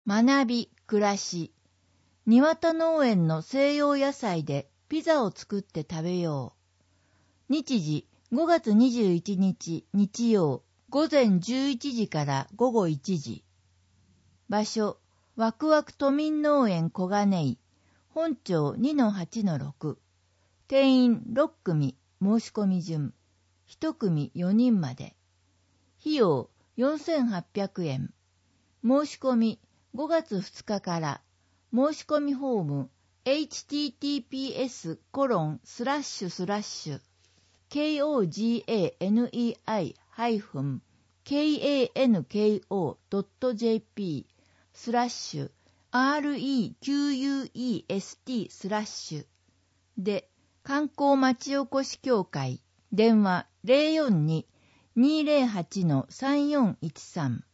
学び、暮らし。庭田農園の西洋野菜でピザを作って食べよう。日時5月21日日曜午前11時から午後1時。場所、ワクワク都民農園小金井。本町 2-8-6。定員6組、申し込み順。1組4人まで。費用4800円。申し込み5月2日から。申し込みフォーム https://koganei-kanko.jp/request/ で、観光町おこし協会、電話 042-208-3413